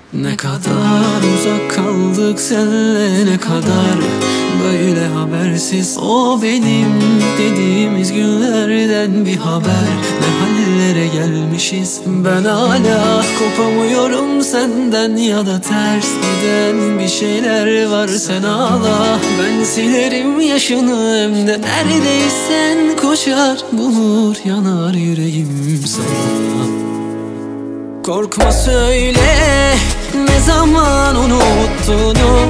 Ne kadar uzak kaldık senle, ne kadar böyle habersiz. O benim dediğimiz günlerden bir haber. Ne hallere gelmişiz. Ben hala kopamıyorum senden, ya da ters giden bir şeyler var. Sen ağla, ben silerim yaşını, hem de neredeysen koşar bulur yanar yüreğim sana. Korkma söyle, ne zaman unuttuğunu,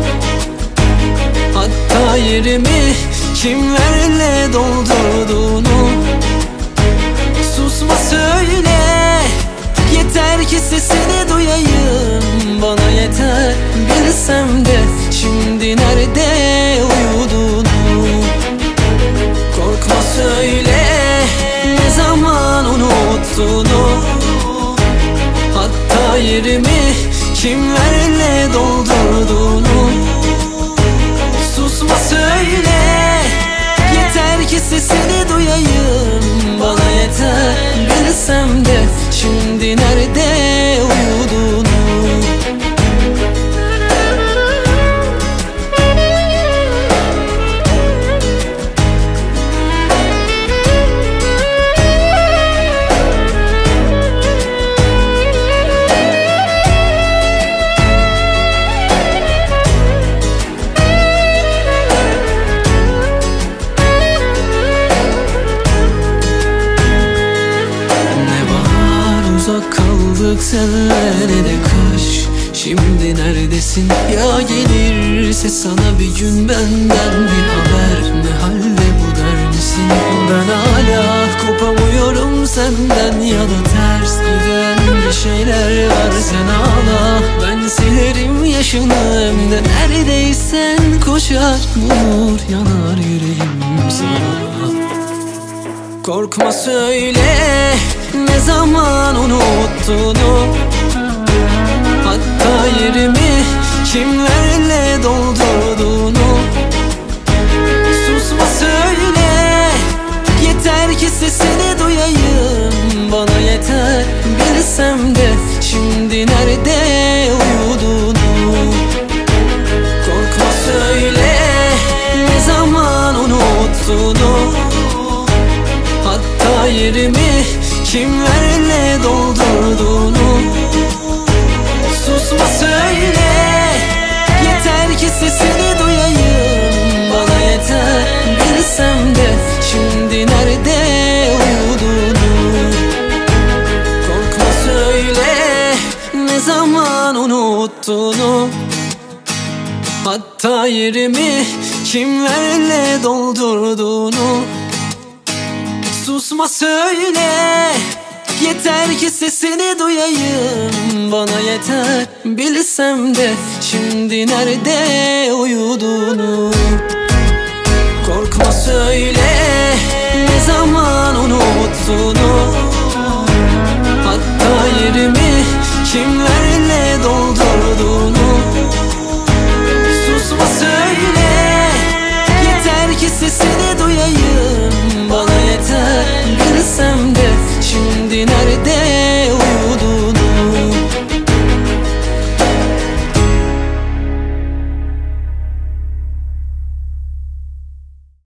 hatta yerimi kimlerle doldurduğunu. Susma söyle, yeter ki sesini duyayım. Bana yeter bilsem de şimdi nerede uyuduğunu. Korkma söyle, ne zaman unuttuğunu, hatta yerimi kimlerle doldurduğunu. Susma söyle, yeter ki sesini duyayım. Bana yeter bilsem de şimdi nerede uyuduğunu. Kaldık senle, ne de kış. Şimdi neredesin? Ya gelirse sana bir gün benden bir haber. Ne halde bu der misin? Ben hala kopamıyorum senden, ya da ters giden bir şeyler var. Sen ağla, ben silerim yaşını, hem de neredeysen koşar bulur yanar yüreğim sana. Korkma söyle, ne zaman unuttuğunu, hatta yerimi kimlerle doldurduğunu. Susma söyle, yeter ki sesini duyayım. Bana yeter bilsem de şimdi nerede uyuduğunu. Korkma söyle, ne zaman unuttuğunu, hatta yerimi kimlerle doldurduğunu. Susma söyle, yeter ki sesini duyayım. Bana yeter bilsem de şimdi nerede uyuduğunu. Korkma söyle, ne zaman unuttuğunu, hatta yerimi kimlerle doldurduğunu. Susma söyle, yeter ki sesini duyayım. Bana yeter bilsem de şimdi nerede uyuduğunu. Korkma söyle, ne zaman